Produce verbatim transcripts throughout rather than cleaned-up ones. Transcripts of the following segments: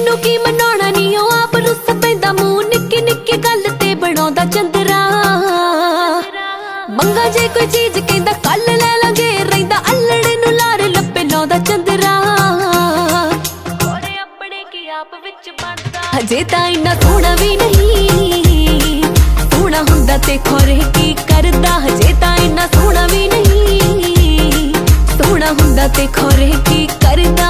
मैनू की मनाउणा नी ओ आप रुस पैंदा मूंह निक्की निक्की गल ते बनाउंदा चंदरा। मंगा जे कोई चीज कहंदा कल ले लांगे रहिंदा अल्लड़े नू लार लप्पे लाउंदा चंदरा। अपने की आप विच बनदा हजे तां इन्ना सोहना भी नहीं, सोहना हुंदा ते खोरे की करदा। हजे तां इन्ना सोहना भी नहीं, सोहना हुंदा ते खोरे की करदा।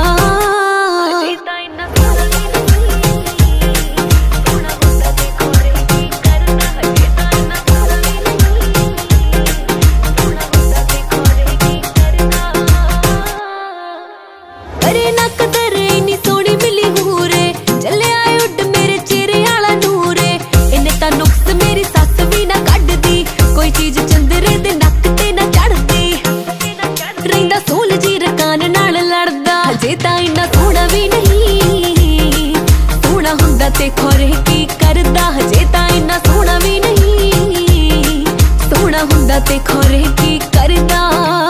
हजे तां इन्ना सोहना भी नहीं, सोहना हुंदा ते खोरे की करदा। हजे तां इन्ना सोहना भी नहीं, सोहना हुंदा ते खोरे की करदा।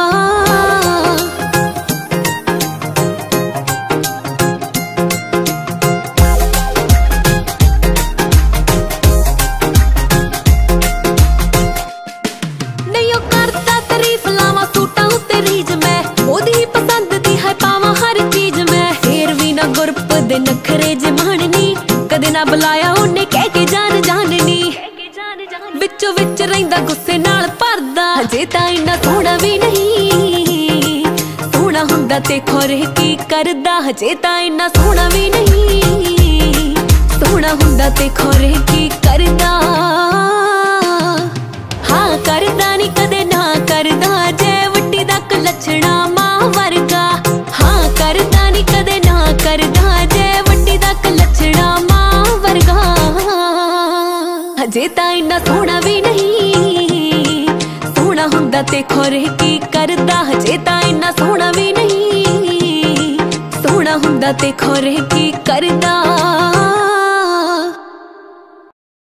नहीं ओ करदा तारीफ लावां सूटां उत्ते रीज मैं ओदी पसंद दी है पावां हर चीज मैं। फेर भी ना गुरप दे नखरे जमाननी कदे ना बुलाया उन्हें कह के जान जाननी। विचों विच रहिंदा गुस्से नाल भरदा। हजे तां इन्ना सोहना भी नहीं, सोहना हुंदा ते खोरे की करदा। हजे तां इन्ना सोहना भी नहीं, सोहना हुंदा ते खोरे की करदा। हाँ करदा नी कदे ना करदा जे वड्डी दा लछणा मां वर्गा। हाँ करदा नी कदे ना करदा जे वड्डी दा लछणा मां वर्गा। हजे तां इन्ना सोहना भी नहीं, सोहना हुंदा ते खोरे की करदा। हजे तां इन्ना सोहना भी नहीं, सोहना हुंदा ते खोरे की करदा।